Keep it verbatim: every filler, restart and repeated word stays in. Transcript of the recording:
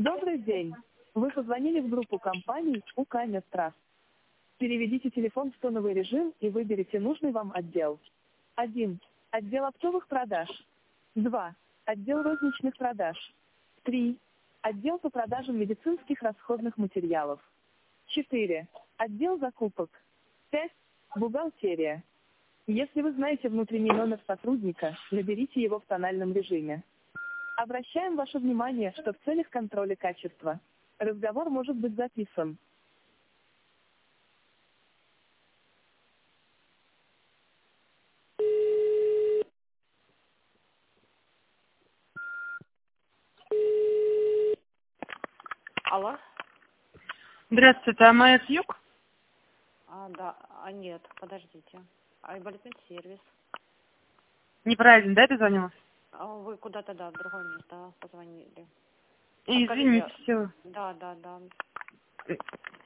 Добрый день. Вы позвонили в группу компаний УК Медтраст. Переведите телефон в тоновый режим и выберите нужный вам отдел. один. Отдел оптовых продаж. два. Отдел розничных продаж. три. Отдел по продажам медицинских расходных материалов. четыре. Отдел закупок. пять. Бухгалтерия. Если вы знаете внутренний номер сотрудника, наберите его в тональном режиме. Обращаем ваше внимание, что в целях контроля качества разговор может быть записан. Алло? Здравствуйте, а МС Юг? А, да, а нет, подождите. Айболитмент сервис. Неправильно, да, дозвонилась? А вы куда-то, да, в другое место позвонили. Извините, все. Да, да, да.